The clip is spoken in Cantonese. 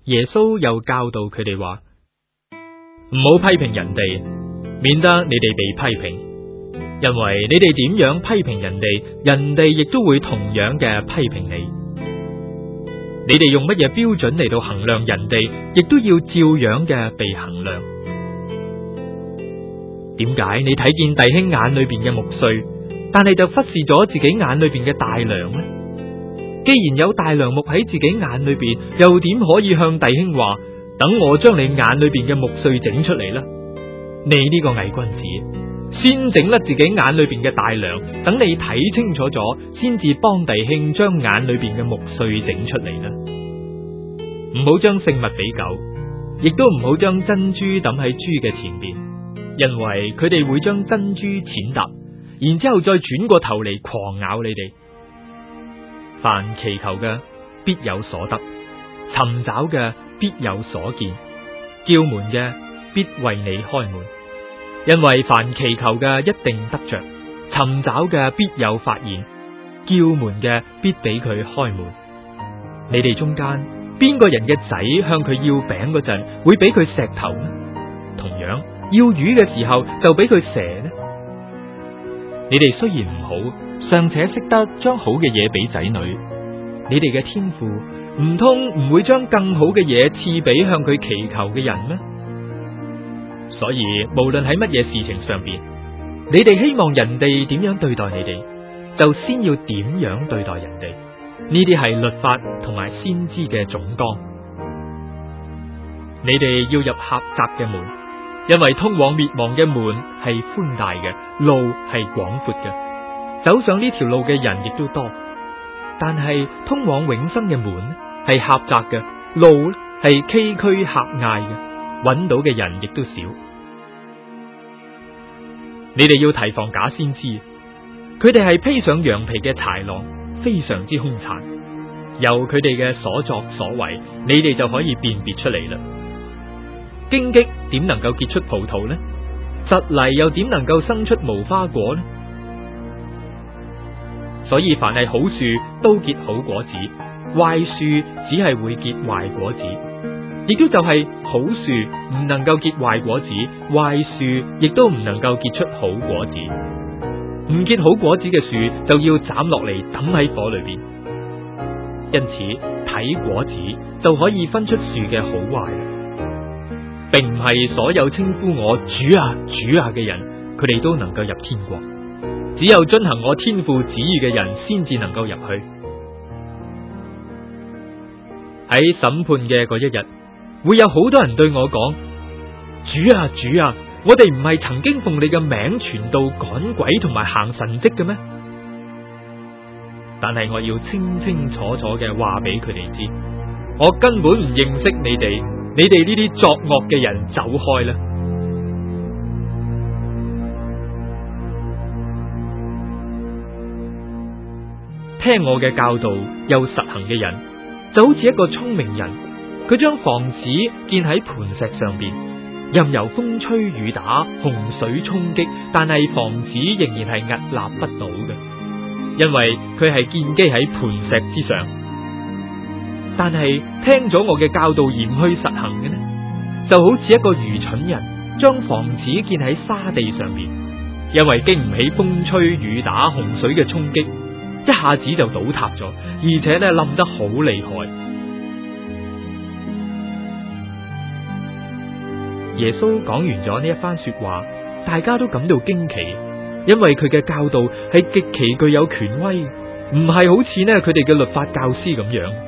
耶穌又教導佢哋話：唔好批評人哋，免得你哋被批評。因為你哋點樣批評人哋，人哋亦都會同樣嘅批評你。你哋用乜嘢標準嚟到衡量人哋，亦都要照樣嘅被衡量。點解你睇見弟兄眼裏邊嘅木碎，但係就忽視咗自己眼裏邊嘅大梁呢？既然有大梁木喺自己眼裏邊，又點可以向弟兄話：等我將你眼裏邊嘅木碎整出嚟啦？你呢個偽君子，先整甩自己眼裏邊嘅大梁，等你睇清楚咗，先至幫弟兄將眼裏邊嘅木碎整出嚟啦。唔好將聖物俾狗，亦都唔好將珍珠抌喺豬嘅前邊，因為佢哋會將珍珠踐踏，然之後再轉過頭嚟狂咬你哋。凡祈求嘅必有所得，尋找嘅必有所見，叫門嘅必為你開門。因為凡祈求嘅一定得着，尋找嘅必有發現，叫門嘅必俾佢開門。你哋中間邊個人嘅仔向佢要餅嗰陣，會俾佢石頭呢？同樣要魚嘅時候就俾佢蛇呢？你哋雖然唔好，尚且識得將好嘅嘢俾仔女，你哋嘅天父唔通唔會將更好嘅嘢賜俾向佢祈求嘅人咩？所以無論喺乜嘢事情上邊，你哋希望人哋點樣對待你哋，就先要點樣對待人哋。呢啲係律法同埋先知嘅總綱。你哋要入狹窄嘅門，因為通往滅亡嘅門係寬大嘅，路係廣闊嘅，走上呢條路嘅人亦都多。但係通往永生嘅門係狹窄嘅，路係崎嶇狹隘嘅，揾到嘅人亦都少。你哋要提防假先知，佢哋係披上羊皮嘅豺狼，非常之兇殘。由佢哋嘅所作所為，你哋就可以辨別出嚟啦。荊棘點能夠結出葡萄呢？蒺藜又點能夠生出無花果呢？所以凡係好樹都結好果子，壞樹只係會結壞果子。亦都就係好樹唔能夠結壞果子，壞樹亦都唔能夠結出好果子。唔結好果子嘅樹就要斬落嚟抌喺火裏邊。因此睇果子就可以分出樹嘅好壞，並唔係所有稱呼我主啊主啊嘅人，佢哋都能夠入天國。只有遵行我天父旨意嘅人先至能夠入去。喺審判嘅嗰一日，會有好多人對我講：主啊主啊，我哋唔係曾經奉你嘅名傳道趕鬼同埋行神蹟嘅咩？但係我要清清楚楚嘅話俾佢哋知，我根本唔認識你哋，你哋呢啲作惡嘅人，走開啦！聽我嘅教導又實行嘅人，就好似一個聰明人，佢將房子建喺磐石上邊，任由風吹雨打、洪水衝擊，但係房子仍然係屹立不倒嘅，因為佢係建基喺磐石之上。但係聽咗我嘅教導而唔去實行嘅呢，就好似一個愚蠢人將房子建喺沙地上邊，因為經唔起風吹雨打、洪水嘅衝擊，一下子就倒塌咗，而且呢冧得好厲害。耶穌講完咗呢一番說話，大家都感到驚奇，因為佢嘅教導係極其具有權威，唔係好似呢佢哋嘅律法教師咁樣。